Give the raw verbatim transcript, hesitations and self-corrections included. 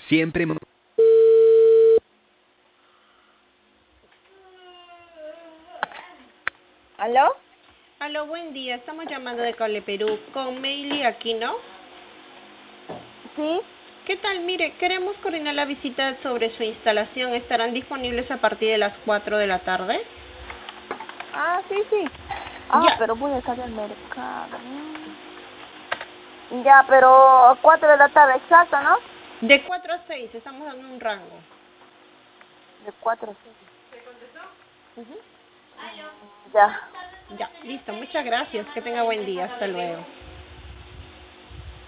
Siempre... ¿Aló? Aló, buen día. Estamos llamando de Cable Perú con Meili Aquino. Sí. ¿Qué tal? Mire, queremos coordinar la visita sobre su instalación. ¿Estarán disponibles a partir de las cuatro de la tarde? Ah, sí, sí. Ah, Ya. pero voy a estar al mercado. Ya, pero cuatro de la tarde, exacto, ¿no? De cuatro a seis, estamos dando un rango. De cuatro a seis. Ujú. Ya. Ya, listo. Muchas gracias. Que tenga buen día. Hasta luego.